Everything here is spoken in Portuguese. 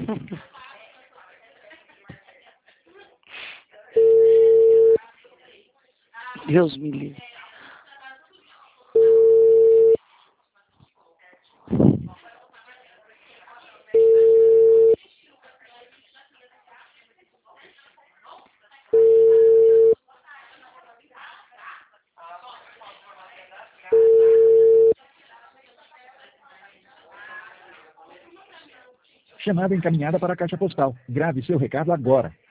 Deus me livre. Chamada encaminhada para a caixa postal. Grave seu recado agora.